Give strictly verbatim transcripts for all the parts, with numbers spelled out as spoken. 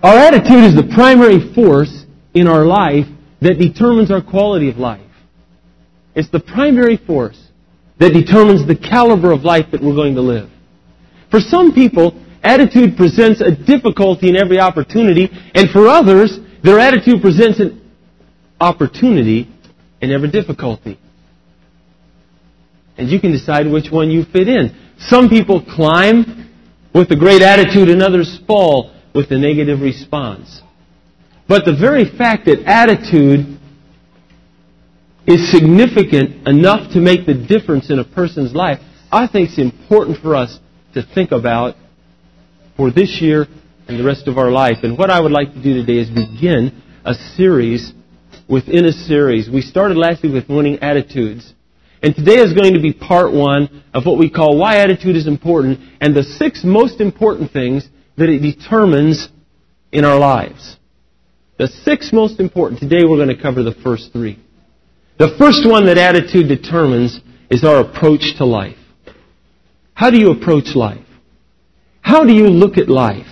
Our attitude is the primary force in our life that determines our quality of life. It's the primary force that determines the caliber of life that we're going to live. For some people, attitude presents a difficulty in every opportunity, and for others, their attitude presents an opportunity in every difficulty. And you can decide which one you fit in. Some people climb with a great attitude, and others fall with a negative response. But the very fact that attitude is significant enough to make the difference in a person's life, I think it's important for us to think about for this year and the rest of our life. And what I would like to do today is begin a series within a series. We started last week with winning attitudes. And today is going to be part one of what we call why attitude is important and the six most important things that it determines in our lives. The six most important. Today we're going to cover the first three. The first one that attitude determines is our approach to life. How do you approach life? How do you look at life?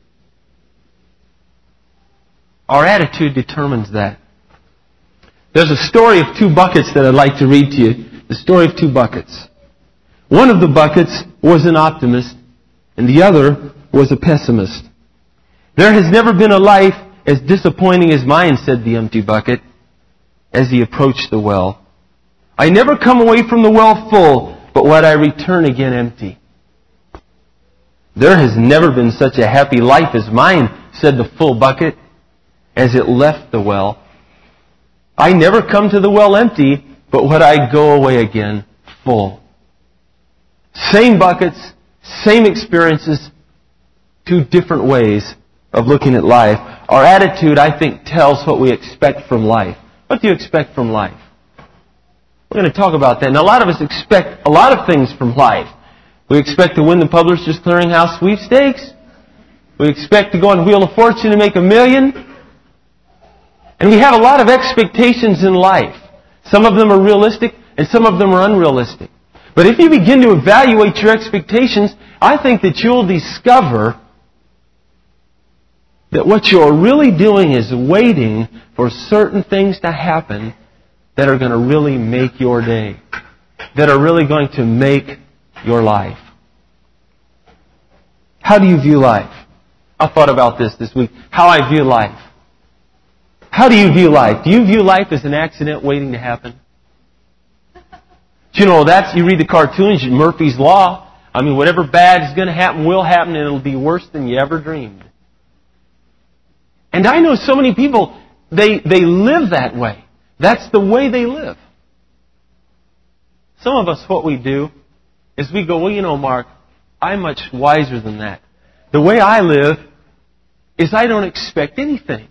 Our attitude determines that. There's a story of two buckets that I'd like to read to you. The story of two buckets. One of the buckets was an optimist, and the other was a pessimist. There has never been a life as disappointing as mine, said the empty bucket, as he approached the well. I never come away from the well full, but what I return again empty. There has never been such a happy life as mine, said the full bucket, as it left the well. I never come to the well empty, but what I go away again full. Same buckets, same experiences, two different ways of looking at life. Our attitude, I think, tells what we expect from life. What do you expect from life? We're going to talk about that. Now, a lot of us expect a lot of things from life. We expect to win the Publishers Clearinghouse sweepstakes. We expect to go on Wheel of Fortune and make a million. And we have a lot of expectations in life. Some of them are realistic, and some of them are unrealistic. But if you begin to evaluate your expectations, I think that you'll discover that what you're really doing is waiting for certain things to happen that are going to really make your day, that are really going to make your life. How do you view life? I thought about this this week. How I view life. How do you view life? Do you view life as an accident waiting to happen? Do you know, that's, you read the cartoons, Murphy's Law. I mean, whatever bad is going to happen will happen, and it'll be worse than you ever dreamed. And I know so many people, they, they live that way. That's the way they live. Some of us, what we do is we go, well, you know, Mark, I'm much wiser than that. The way I live is I don't expect anything.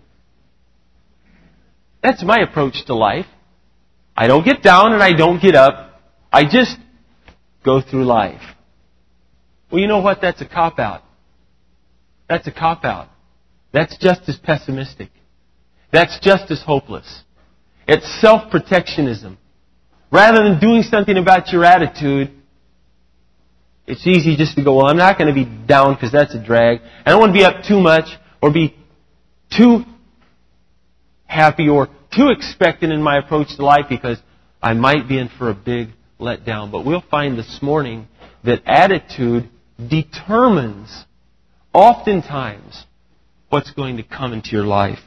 That's my approach to life. I don't get down and I don't get up. I just go through life. Well, you know what? That's a cop-out. That's a cop-out. That's just as pessimistic. That's just as hopeless. It's self-protectionism. Rather than doing something about your attitude, it's easy just to go, well, I'm not going to be down because that's a drag. I don't want to be up too much or be too happy or too expectant in my approach to life because I might be in for a big letdown. But we'll find this morning that attitude determines, oftentimes, what's going to come into your life.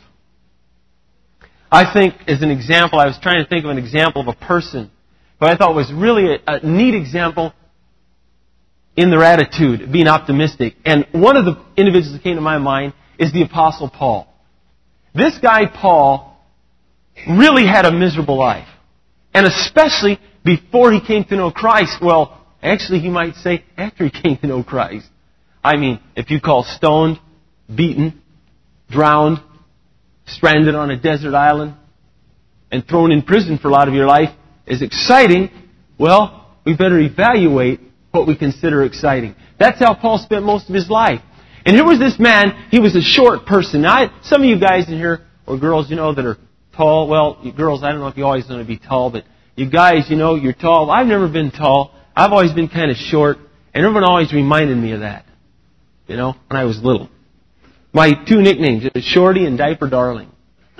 I think, as an example, I was trying to think of an example of a person who I thought was really a, a neat example in their attitude, being optimistic. And one of the individuals that came to my mind is the Apostle Paul. This guy, Paul, really had a miserable life. And especially before he came to know Christ. Well, actually, you might say after he came to know Christ. I mean, if you call stoned, beaten, drowned, stranded on a desert island, and thrown in prison for a lot of your life is exciting, well, we better evaluate what we consider exciting. That's how Paul spent most of his life. And here was this man, he was a short person. Now, I, some of you guys in here, or girls, you know, that are tall. Well, you girls, I don't know if you always want to be tall, but you guys, you know, you're tall. I've never been tall. I've always been kind of short. And everyone always reminded me of that, you know, when I was little. My two nicknames, Shorty and Diaper Darling.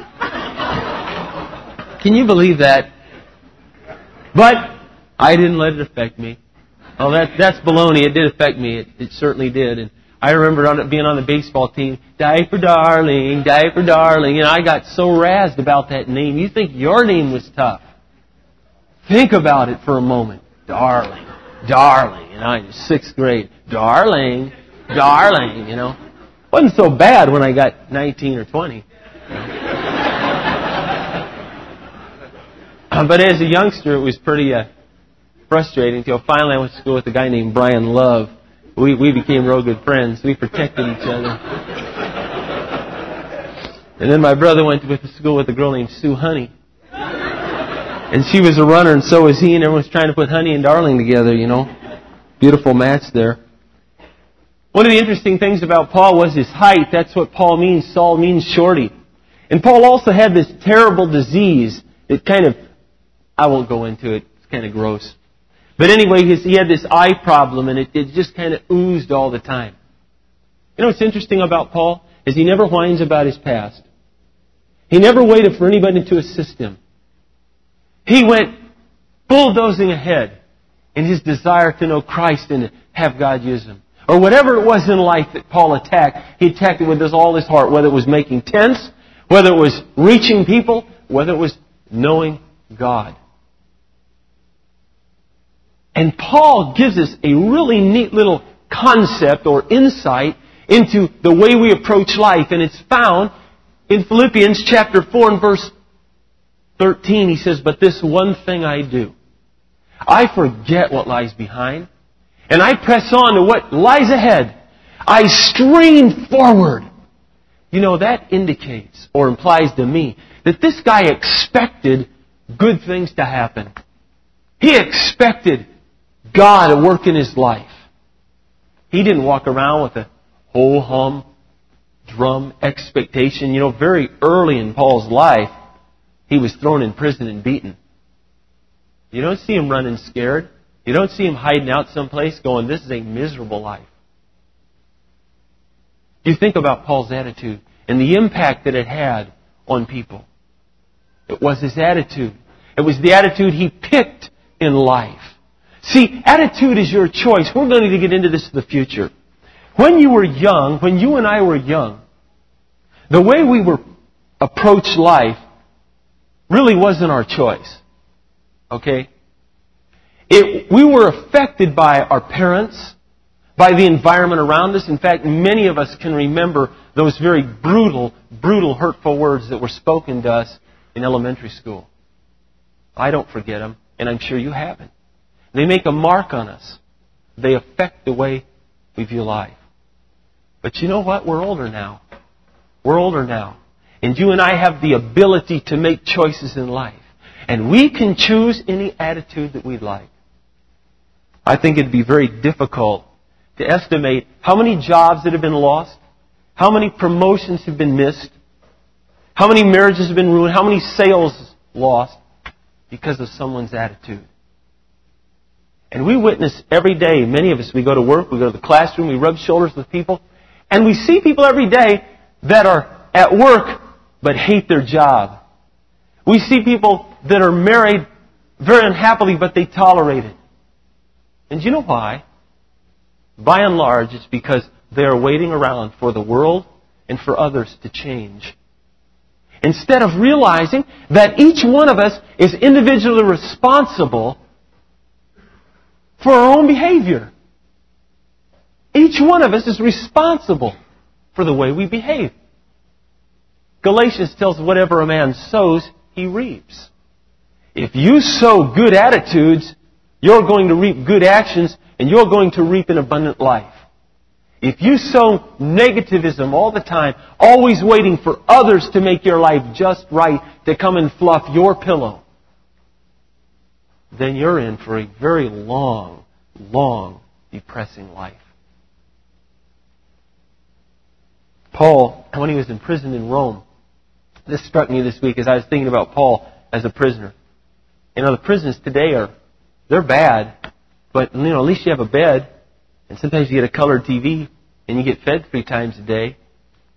Can you believe that? But I didn't let it affect me. Oh, that, that's baloney. It did affect me. It, it certainly did. And I remember on, being on the baseball team, Diaper Darling, Diaper Darling, and I got so razzed about that name. You think your name was tough. Think about it for a moment. Darling, Darling. And I was sixth grade. Darling, Darling, you know. Wasn't so bad when I got nineteen or twenty. But as a youngster, it was pretty uh, frustrating until finally I went to school with a guy named Brian Love. We we became real good friends. We protected each other. And then my brother went to school with a girl named Sue Honey. And she was a runner, and so was he, and everyone was trying to put Honey and Darling together, you know. Beautiful match there. One of the interesting things about Paul was his height. That's what Paul means. Saul means shorty. And Paul also had this terrible disease. It kind of, I won't go into it. It's kind of gross. But anyway, he had this eye problem, and it, it just kind of oozed all the time. You know what's interesting about Paul? Is he never whines about his past. He never waited for anybody to assist him. He went bulldozing ahead in his desire to know Christ and have God use him. Or whatever it was in life that Paul attacked, he attacked it with all his heart, whether it was making tents, whether it was reaching people, whether it was knowing God. And Paul gives us a really neat little concept or insight into the way we approach life. And it's found in Philippians chapter four and verse thirteen. He says, "But this one thing I do, I forget what lies behind, and I press on to what lies ahead. I strain forward." You know, that indicates or implies to me that this guy expected good things to happen. He expected God to work in his life. He didn't walk around with a ho-hum drum expectation. You know, very early in Paul's life, he was thrown in prison and beaten. You don't see him running scared. You don't see him hiding out someplace going, "This is a miserable life." You think about Paul's attitude and the impact that it had on people. It was his attitude. It was the attitude he picked in life. See, attitude is your choice. We're going to get into this in the future. When you were young, when you and I were young, the way we were approached life really wasn't our choice. Okay? It, we were affected by our parents, by the environment around us. In fact, many of us can remember those very brutal, brutal, hurtful words that were spoken to us in elementary school. I don't forget them, and I'm sure you haven't. They make a mark on us. They affect the way we view life. But you know what? We're older now. We're older now. And you and I have the ability to make choices in life. And we can choose any attitude that we'd like. I think it'd be very difficult to estimate how many jobs that have been lost, how many promotions have been missed, how many marriages have been ruined, how many sales lost because of someone's attitude. And we witness every day, many of us, we go to work, we go to the classroom, we rub shoulders with people, and we see people every day that are at work but hate their job. We see people that are married very unhappily, but they tolerate it. And do you know why? By and large, it's because they are waiting around for the world and for others to change. Instead of realizing that each one of us is individually responsible for our own behavior. Each one of us is responsible for the way we behave. Galatians tells us whatever a man sows, he reaps. If you sow good attitudes, you're going to reap good actions, and you're going to reap an abundant life. If you sow negativism all the time, always waiting for others to make your life just right, to come and fluff your pillow, then you're in for a very long, long, depressing life. Paul, when he was in prison in Rome, this struck me this week as I was thinking about Paul as a prisoner. You know, the prisons today are, they're bad, but, you know, at least you have a bed, and sometimes you get a colored T V, and you get fed three times a day.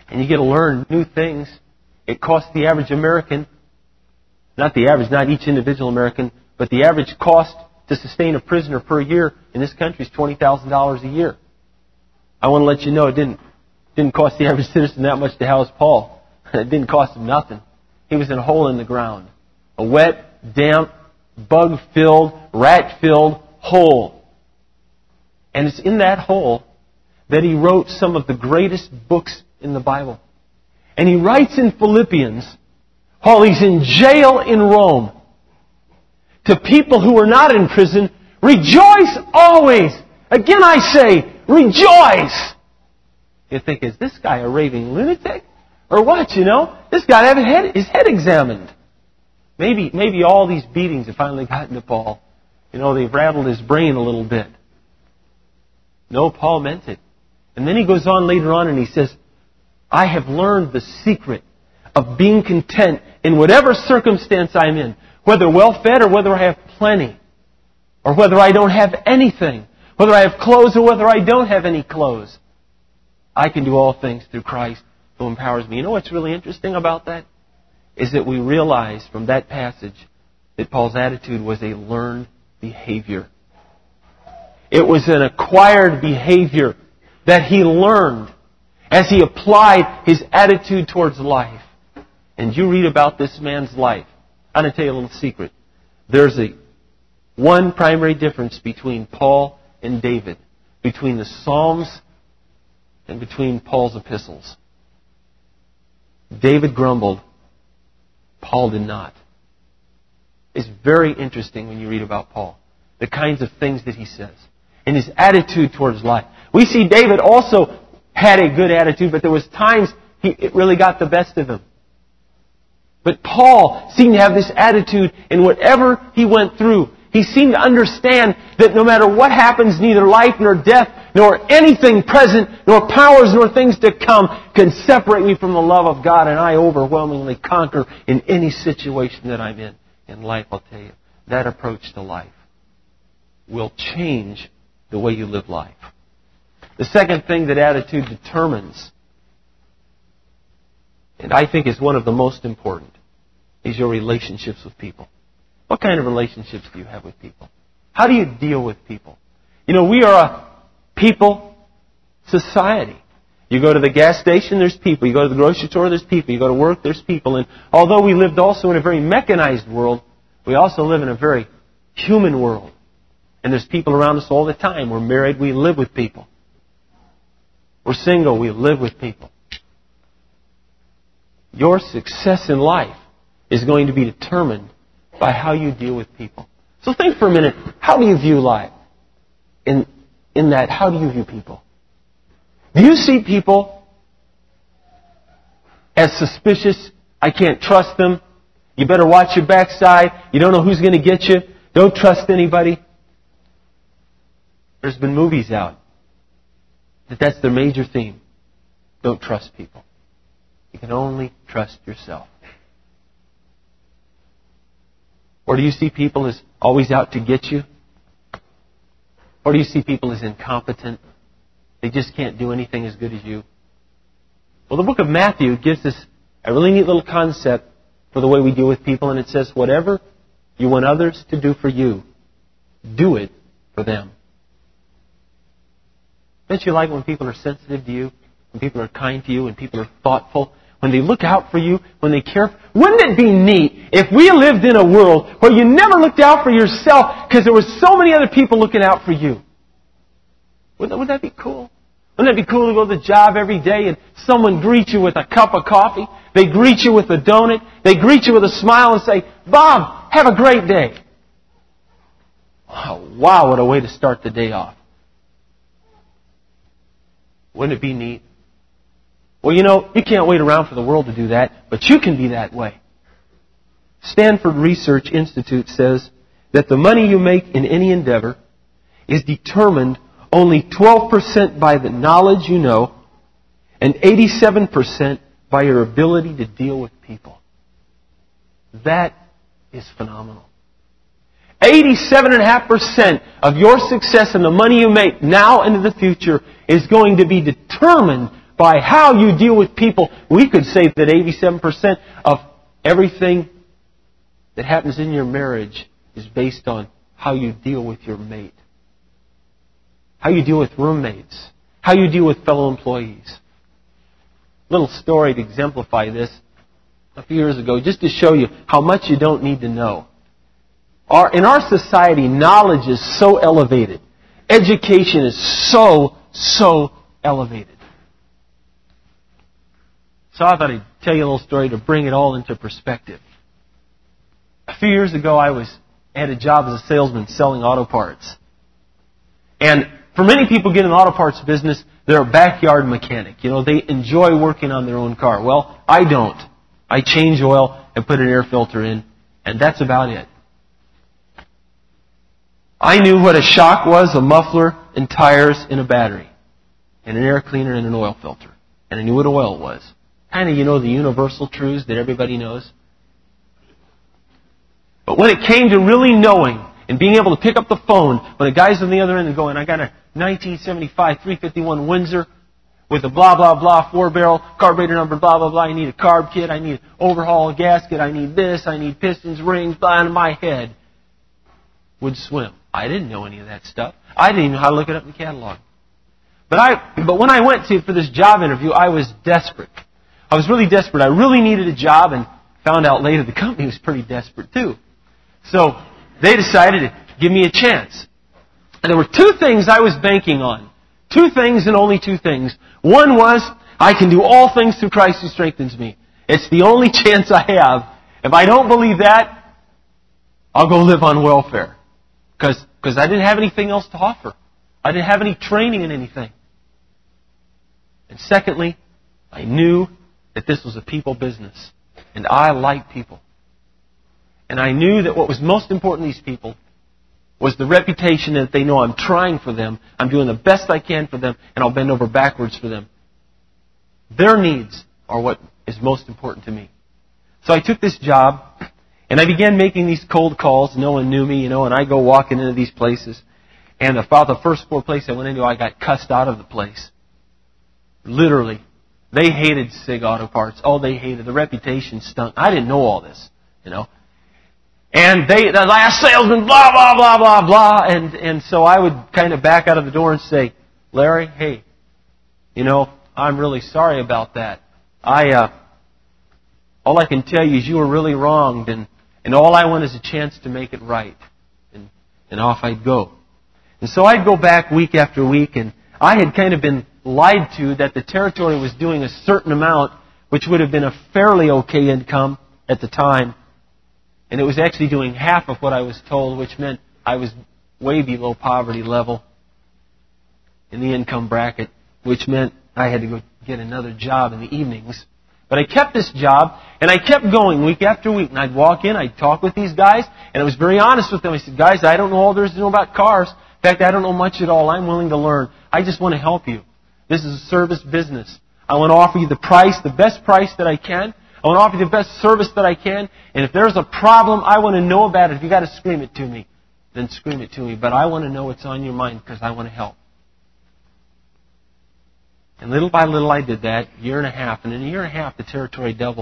And you get to learn new things. It costs the average American, not the average, not each individual American, but the average cost to sustain a prisoner per year in this country is twenty thousand dollars a year. I want to let you know it didn't, didn't cost the average citizen that much to house Paul. It didn't cost him nothing. He was in a hole in the ground. A wet, damp, bug-filled, rat-filled hole. And it's in that hole that he wrote some of the greatest books in the Bible. And he writes in Philippians, while he's in jail in Rome, to people who are not in prison, rejoice always. Again I say, rejoice. You think, is this guy a raving lunatic? Or what, you know? This guy had head, his head examined. Maybe, maybe all these beatings have finally gotten to Paul. You know, they've rattled his brain a little bit. No, Paul meant it. And then he goes on later on and he says, I have learned the secret of being content in whatever circumstance I'm in, whether well-fed or whether I have plenty, or whether I don't have anything, whether I have clothes or whether I don't have any clothes. I can do all things through Christ who empowers me. You know what's really interesting about that? Is that we realize from that passage that Paul's attitude was a learned behavior. It was an acquired behavior that he learned as he applied his attitude towards life. And you read about this man's life. I'm going to tell you a little secret. There's a one primary difference between Paul and David, between the Psalms and between Paul's epistles. David grumbled. Paul did not. It's very interesting when you read about Paul, the kinds of things that he says, and his attitude towards life. We see David also had a good attitude, but there was times he, it really got the best of him. But Paul seemed to have this attitude in whatever he went through. He seemed to understand that no matter what happens, neither life nor death, nor anything present, nor powers, nor things to come can separate me from the love of God, and I overwhelmingly conquer in any situation that I'm in. In life, I'll tell you, that approach to life will change the way you live life. The second thing that attitude determines, and I think is one of the most important, is your relationships with people. What kind of relationships do you have with people? How do you deal with people? You know, we are a people society. You go to the gas station, there's people. You go to the grocery store, there's people. You go to work, there's people. And although we lived also in a very mechanized world, we also live in a very human world. And there's people around us all the time. We're married, we live with people. We're single, we live with people. Your success in life is going to be determined by how you deal with people. So think for a minute, how do you view life? In, in that, how do you view people? Do you see people as suspicious? I can't trust them. You better watch your backside. You don't know who's going to get you. Don't trust anybody. There's been movies out that that's their major theme. Don't trust people. You can only trust yourself. Or do you see people as always out to get you? Or do you see people as incompetent? They just can't do anything as good as you. Well, the book of Matthew gives us a really neat little concept for the way we deal with people, and it says, whatever you want others to do for you, do it for them. Don't you like when people are sensitive to you, when people are kind to you, when people are thoughtful, when they look out for you, when they care? Wouldn't it be neat if we lived in a world where you never looked out for yourself because there were so many other people looking out for you? Wouldn't that, wouldn't that be cool? Wouldn't it be cool to go to the job every day and someone greet you with a cup of coffee? They greet you with a donut. They greet you with a smile and say, Bob, have a great day. Oh, wow, what a way to start the day off. Wouldn't it be neat? Well, you know, you can't wait around for the world to do that, but you can be that way. Stanford Research Institute says that the money you make in any endeavor is determined only twelve percent by the knowledge you know and eighty-seven percent by your ability to deal with people. That is phenomenal. eighty-seven point five percent of your success and the money you make now and in the future is going to be determined by how you deal with people. We could say that eighty-seven percent of everything that happens in your marriage is based on how you deal with your mate. How you deal with roommates. How you deal with fellow employees. Little story to exemplify this. A few years ago, just to show you how much you don't need to know. Our, in our society, knowledge is so elevated. Education is so, so elevated. So I thought I'd tell you a little story to bring it all into perspective. A few years ago, I was had a job as a salesman selling auto parts. And for many people get in the auto parts business, they're a backyard mechanic. You know, they enjoy working on their own car. Well, I don't. I change oil and put an air filter in, and that's about it. I knew what a shock was, a muffler, and tires, and a battery, and an air cleaner and an oil filter. And I knew what oil was. Kind of, you know, the universal truths that everybody knows. But when it came to really knowing and being able to pick up the phone when the guy's on the other end and going, I got a nineteen seventy-five three fifty-one Windsor with a blah, blah, blah, four-barrel, carburetor number, blah, blah, blah. I need a carb kit. I need an overhaul gasket. I need this. I need pistons, rings, blah, and my head would swim. I didn't know any of that stuff. I didn't even know how to look it up in the catalog. But I, but when I went to for this job interview, I was desperate. I was really desperate. I really needed a job, and found out later the company was pretty desperate too. So they decided to give me a chance. And there were two things I was banking on. Two things and only two things. One was, I can do all things through Christ who strengthens me. It's the only chance I have. If I don't believe that, I'll go live on welfare. Because because I didn't have anything else to offer. I didn't have any training in anything. And secondly, I knew that this was a people business. And I like people. And I knew that what was most important to these people was the reputation that they know I'm trying for them, I'm doing the best I can for them, and I'll bend over backwards for them. Their needs are what is most important to me. So I took this job, and I began making these cold calls. No one knew me, you know, and I go walking into these places. And about the first four places I went into, I got cussed out of the place. Literally. They hated Sig Auto Parts. Oh, they hated. The reputation stunk. I didn't know all this, you know. And they, the last salesman, blah, blah, blah, blah, blah. And, and so I would kind of back out of the door and say, Larry, hey, you know, I'm really sorry about that. I, uh, all I can tell you is you were really wronged, and, and all I want is a chance to make it right. And, and off I'd go. And so I'd go back week after week, and I had kind of been lied to that the territory was doing a certain amount, which would have been a fairly okay income at the time. And it was actually doing half of what I was told, which meant I was way below poverty level in the income bracket, which meant I had to go get another job in the evenings. But I kept this job, and I kept going week after week. And I'd walk in, I'd talk with these guys, and I was very honest with them. I said, guys, I don't know all there is to know about cars. In fact, I don't know much at all. I'm willing to learn. I just want to help you. This is a service business. I want to offer you the price, the best price that I can. I want to offer you the best service that I can. And if there's a problem, I want to know about it. If you've got to scream it to me, then scream it to me. But I want to know what's on your mind because I want to help. And little by little I did that, year and a half. And in a year and a half, the territory doubled.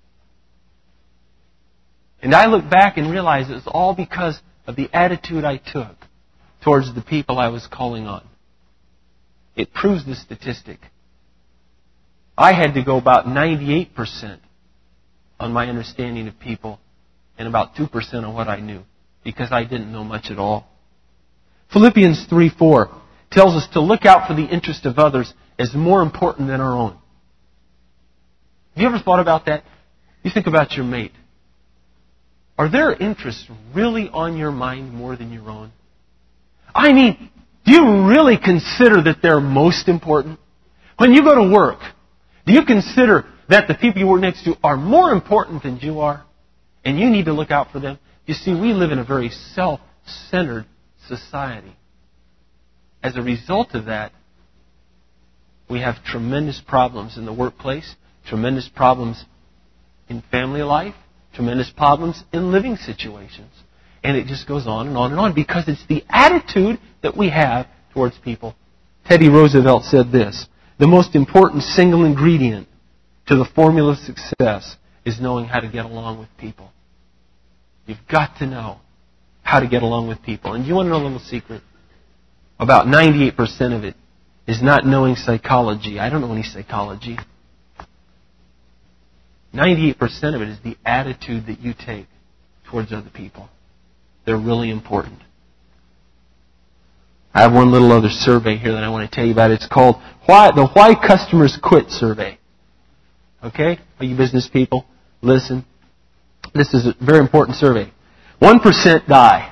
And I look back and realize it was all because of the attitude I took towards the people I was calling on. It proves the statistic. I had to go about ninety-eight percent on my understanding of people and about two percent on what I knew because I didn't know much at all. Philippians three four tells us to look out for the interest of others as more important than our own. Have you ever thought about that? You think about your mate. Are their interests really on your mind more than your own? I mean, do you really consider that they're most important? When you go to work, do you consider that the people you work next to are more important than you are? And you need to look out for them? You see, we live in a very self-centered society. As a result of that, we have tremendous problems in the workplace, tremendous problems in family life, tremendous problems in living situations. And it just goes on and on and on because it's the attitude that we have towards people. Teddy Roosevelt said this, The most important single ingredient to the formula of success is knowing how to get along with people. You've got to know how to get along with people. And you want to know a little secret? About ninety-eight percent of it is not knowing psychology. I don't know any psychology. ninety-eight percent of it is the attitude that you take towards other people. They're really important. I have one little other survey here that I want to tell you about. It's called Why the Why Customers Quit Survey. Okay? Are you business people? Listen. This is a very important survey. one percent die.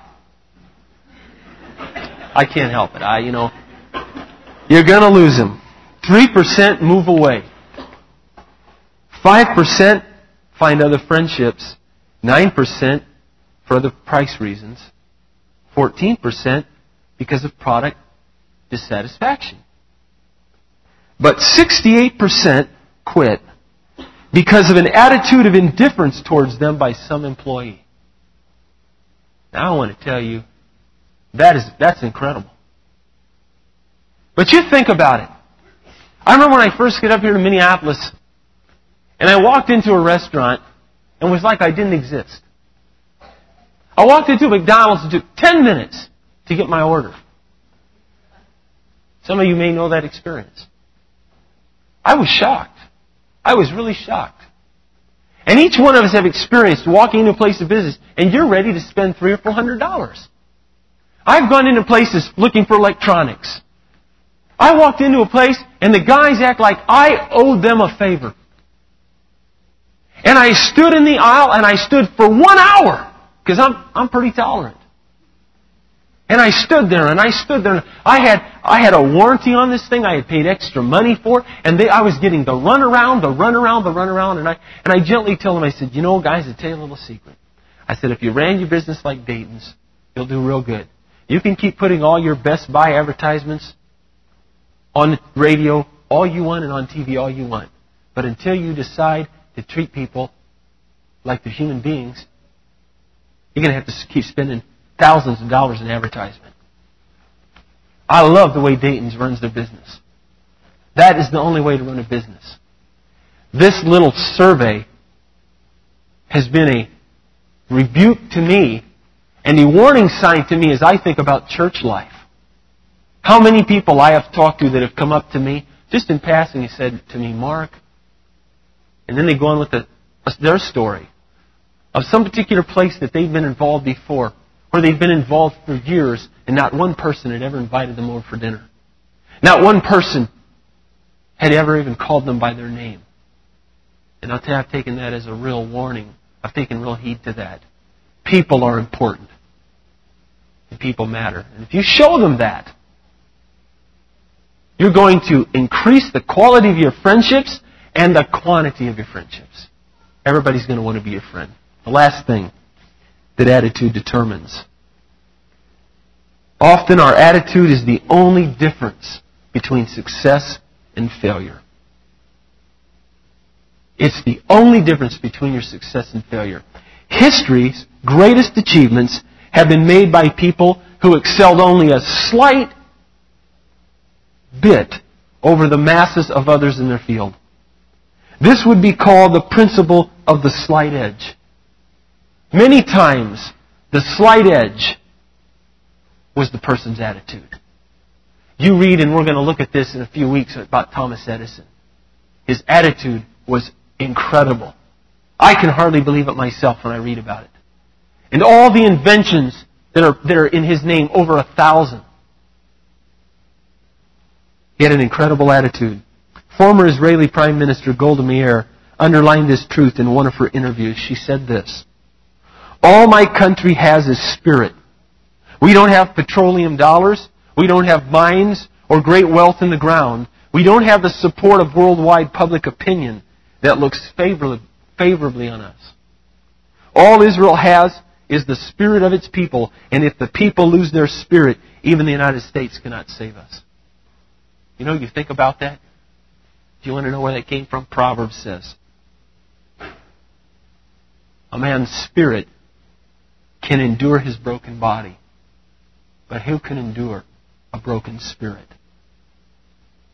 I can't help it. I, you know, you're going to lose them. three percent move away. five percent find other friendships. nine percent for other price reasons. fourteen percent because of product dissatisfaction. But sixty-eight percent quit because of an attitude of indifference towards them by some employee. Now I want to tell you, that is that's incredible. But you think about it. I remember when I first got up here to Minneapolis, and I walked into a restaurant, and it was like I didn't exist. I walked into a McDonald's and took ten minutes to get my order. Some of you may know that experience. I was shocked. I was really shocked. And each one of us have experienced walking into a place of business, and you're ready to spend three or four hundred dollars. I've gone into places looking for electronics. I walked into a place, and the guys act like I owed them a favor. And I stood in the aisle, and I stood for one hour, because I'm I'm pretty tolerant. And I stood there, and I stood there, and I had I had a warranty on this thing. I had paid extra money for it, and they, I was getting the runaround, the runaround, the runaround, and I and I gently told them, I said, you know, guys, I'll tell you a little secret. I said, if you ran your business like Dayton's, you'll do real good. You can keep putting all your Best Buy advertisements on radio all you want and on T V all you want. But until you decide to treat people like they're human beings, you're going to have to keep spending thousands of dollars in advertisement. I love the way Dayton's runs their business. That is the only way to run a business. This little survey has been a rebuke to me and a warning sign to me as I think about church life. How many people I have talked to that have come up to me, just in passing, and said to me, Mark, and then they go on with the, their story of some particular place that they've been involved before, where they've been involved for years, and not one person had ever invited them over for dinner. Not one person had ever even called them by their name. And I'll tell you, I've taken that as a real warning. I've taken real heed to that. People are important. And people matter. And if you show them that, you're going to increase the quality of your friendships and the quantity of your friendships. Everybody's going to want to be your friend. The last thing that attitude determines. Often our attitude is the only difference between success and failure. It's the only difference between your success and failure. History's greatest achievements have been made by people who excelled only a slight bit over the masses of others in their field. This would be called the principle of the slight edge. Many times, the slight edge was the person's attitude. You read, and we're going to look at this in a few weeks, about Thomas Edison. His attitude was incredible. I can hardly believe it myself when I read about it. And all the inventions that are, that are in his name, over a thousand. He had an incredible attitude. Former Israeli Prime Minister Golda Meir underlined this truth in one of her interviews. She said this, all my country has is spirit. We don't have petroleum dollars. We don't have mines or great wealth in the ground. We don't have the support of worldwide public opinion that looks favorably, favorably on us. All Israel has is the spirit of its people, and if the people lose their spirit, even the United States cannot save us. You know, you think about that? Do you want to know where that came from? Proverbs says, a man's spirit can endure his broken body, but who can endure a broken spirit?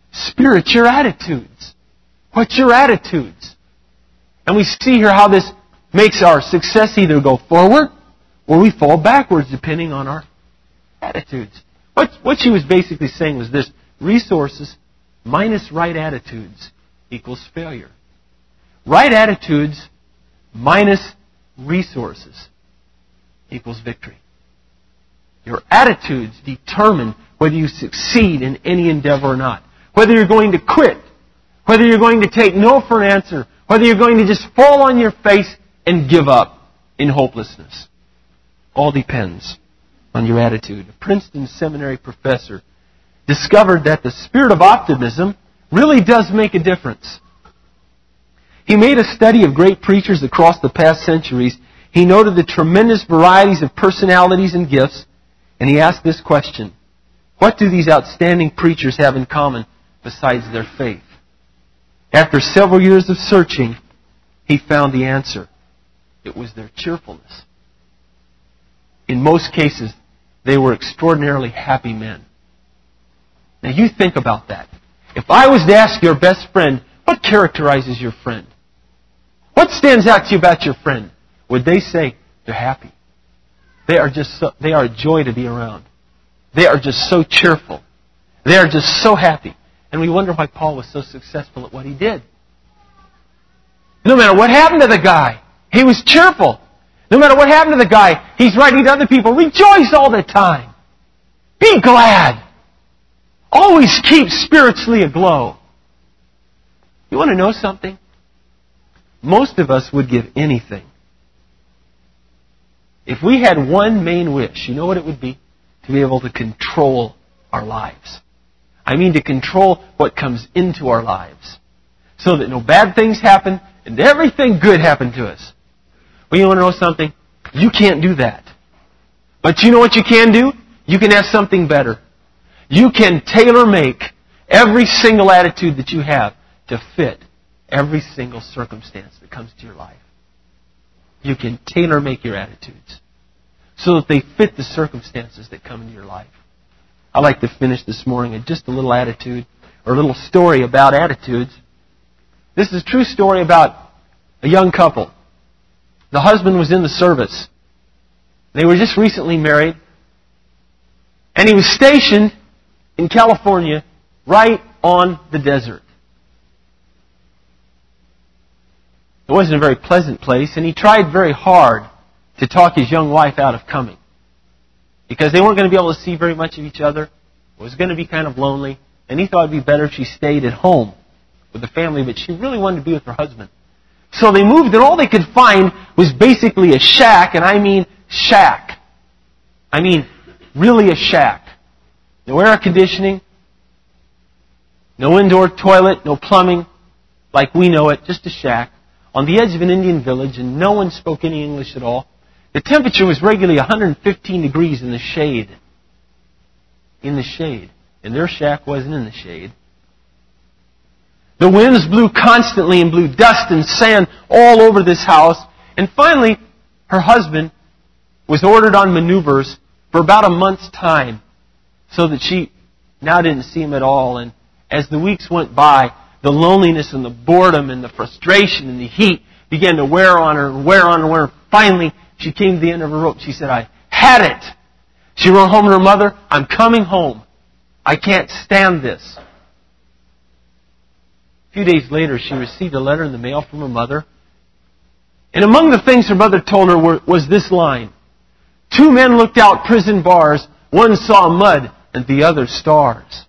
Spirit, your attitudes. What's your attitudes? And we see here how this makes our success either go forward or we fall backwards depending on our attitudes. What, what she was basically saying was this: resources minus right attitudes equals failure. Right attitudes minus resources equals victory. Your attitudes determine whether you succeed in any endeavor or not. Whether you're going to quit, whether you're going to take no for an answer, whether you're going to just fall on your face and give up in hopelessness. All depends on your attitude. A Princeton seminary professor discovered that the spirit of optimism really does make a difference. He made a study of great preachers across the past centuries. He noted the tremendous varieties of personalities and gifts, and he asked this question: what do these outstanding preachers have in common besides their faith? After several years of searching, he found the answer. It was their cheerfulness. In most cases, they were extraordinarily happy men. Now you think about that. If I was to ask your best friend, what characterizes your friend? What stands out to you about your friend? Would they say they're happy? They are just so, they are a joy to be around. They are just so cheerful. They are just so happy. And we wonder why Paul was so successful at what he did. No matter what happened to the guy, he was cheerful. No matter what happened to the guy, he's writing to other people, rejoice all the time. Be glad. Always keep spiritually aglow. You want to know something? Most of us would give anything. If we had one main wish, you know what it would be? To be able to control our lives. I mean to control what comes into our lives. So that no bad things happen and everything good happen to us. Well, you want to know something? You can't do that. But you know what you can do? You can have something better. You can tailor-make every single attitude that you have to fit every single circumstance that comes to your life. You can tailor-make your attitudes so that they fit the circumstances that come into your life. I'd like to finish this morning with just a little attitude, or a little story about attitudes. This is a true story about a young couple. The husband was in the service. They were just recently married. And he was stationed in California, right on the desert. It wasn't a very pleasant place, and he tried very hard to talk his young wife out of coming. Because they weren't going to be able to see very much of each other. It was going to be kind of lonely, and he thought it would be better if she stayed at home with the family, but she really wanted to be with her husband. So they moved, and all they could find was basically a shack, and I mean shack. I mean, really a shack. No air conditioning, no indoor toilet, no plumbing, like we know it, just a shack, on the edge of an Indian village, and no one spoke any English at all. The temperature was regularly one hundred fifteen degrees in the shade. In the shade. And their shack wasn't in the shade. The winds blew constantly and blew dust and sand all over this house. And finally, her husband was ordered on maneuvers for about a month's time so that she now didn't see him at all. And as the weeks went by, the loneliness and the boredom and the frustration and the heat began to wear on her and wear on her. And wear. Finally, she came to the end of her rope. She said, I had it. She wrote home to her mother, I'm coming home. I can't stand this. A few days later, she received a letter in the mail from her mother. And among the things her mother told her were, was this line. Two men looked out prison bars. One saw mud and the other stars.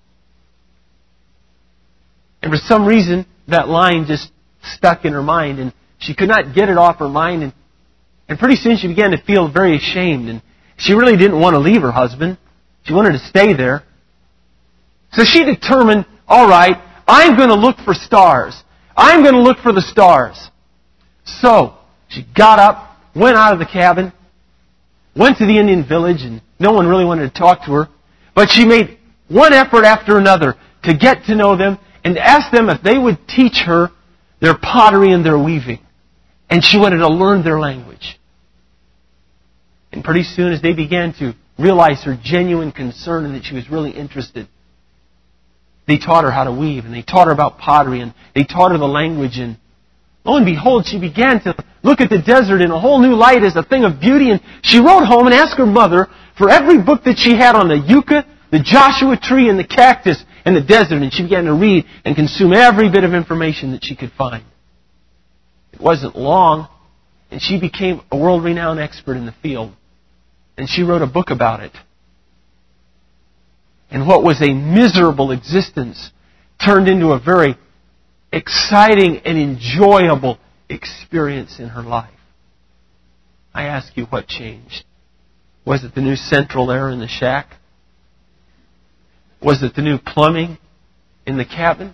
And for some reason, that line just stuck in her mind. And she could not get it off her mind. And, and pretty soon she began to feel very ashamed. And she really didn't want to leave her husband. She wanted to stay there. So she determined, all right, I'm going to look for stars. I'm going to look for the stars. So she got up, went out of the cabin, went to the Indian village, and no one really wanted to talk to her. But she made one effort after another to get to know them and to ask them if they would teach her their pottery and their weaving. And she wanted to learn their language. And pretty soon, as they began to realize her genuine concern and that she was really interested, They taught her how to weave, and they taught her about pottery, and they taught her the language, and lo and behold, she began to look at the desert in a whole new light as a thing of beauty, and she wrote home and asked her mother for every book that she had on the yucca, the Joshua tree, and the cactus, and the desert, and she began to read and consume every bit of information that she could find. It wasn't long, and she became a world-renowned expert in the field, and she wrote a book about it. And what was a miserable existence turned into a very exciting and enjoyable experience in her life. I ask you, what changed? Was it the new central air in the shack? Was it the new plumbing in the cabin?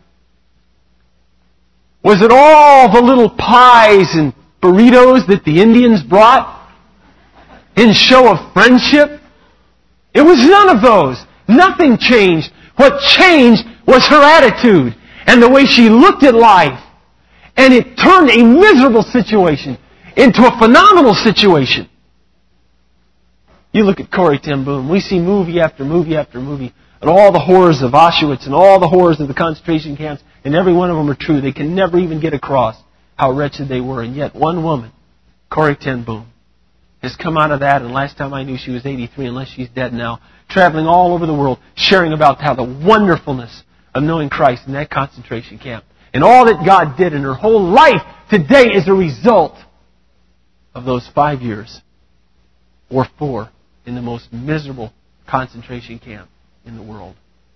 Was it all the little pies and burritos that the Indians brought in show of friendship? It was none of those. Nothing changed. What changed was her attitude and the way she looked at life. And it turned a miserable situation into a phenomenal situation. You look at Corrie ten Boom. We see movie after movie after movie and all the horrors of Auschwitz and all the horrors of the concentration camps, and every one of them are true. They can never even get across how wretched they were. And yet one woman, Corrie ten Boom, has come out of that, and last time I knew she was eighty-three, unless she's dead now, traveling all over the world, sharing about how the wonderfulness of knowing Christ in that concentration camp. And all that God did in her whole life today is a result of those five years, or four, in the most miserable concentration camp in the world.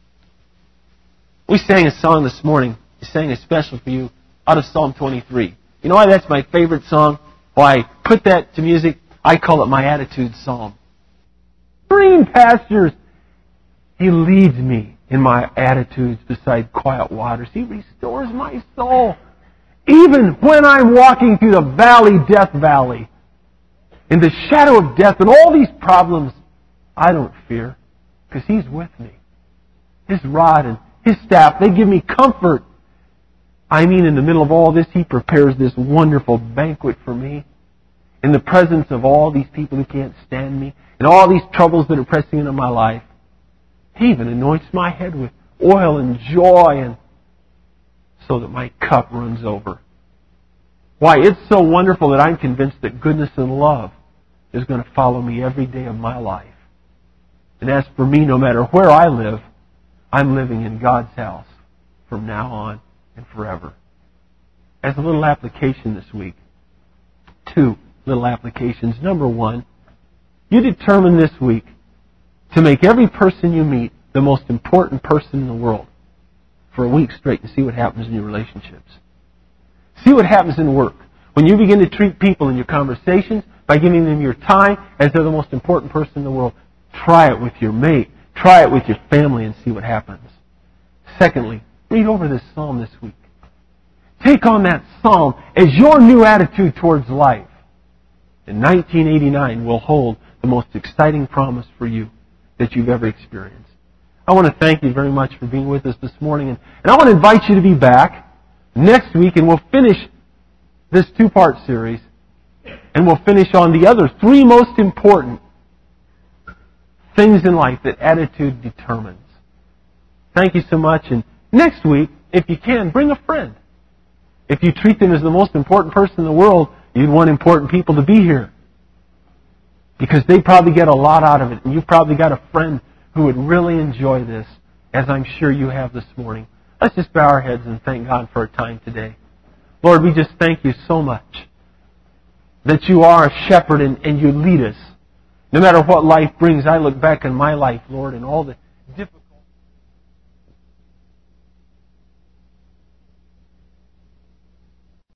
We sang a song this morning. We sang a special for you out of Psalm twenty-three. You know why that's my favorite song? Why I put that to music? I call it my attitude psalm. Green pastures, He leads me in my attitudes beside quiet waters. He restores my soul. Even when I'm walking through the valley, death valley, in the shadow of death and all these problems, I don't fear, because He's with me. His rod and His staff, they give me comfort. I mean, in the middle of all this, He prepares this wonderful banquet for me. In the presence of all these people who can't stand me, and all these troubles that are pressing into my life. He even anoints my head with oil and joy, and so that my cup runs over. Why, it's so wonderful that I'm convinced that goodness and love is going to follow me every day of my life. And as for me, no matter where I live, I'm living in God's house from now on and forever. As a little application this week, two little applications. Number one, you determine this week to make every person you meet the most important person in the world for a week straight and see what happens in your relationships. See what happens in work. When you begin to treat people in your conversations by giving them your time as they're the most important person in the world, try it with your mate. Try it with your family and see what happens. Secondly, read over this psalm this week. Take on that psalm as your new attitude towards life. And nineteen eighty-nine will hold the most exciting promise for you that you've ever experienced. I want to thank you very much for being with us this morning. And, and I want to invite you to be back next week, and we'll finish this two-part series. And we'll finish on the other three most important things in life that attitude determines. Thank you so much. And next week, if you can, bring a friend. If you treat them as the most important person in the world, you'd want important people to be here. Because they probably get a lot out of it. And you've probably got a friend who would really enjoy this, as I'm sure you have this morning. Let's just bow our heads and thank God for our time today. Lord, we just thank you so much that you are a shepherd and, and you lead us. No matter what life brings, I look back on my life, Lord, and all the difficulties.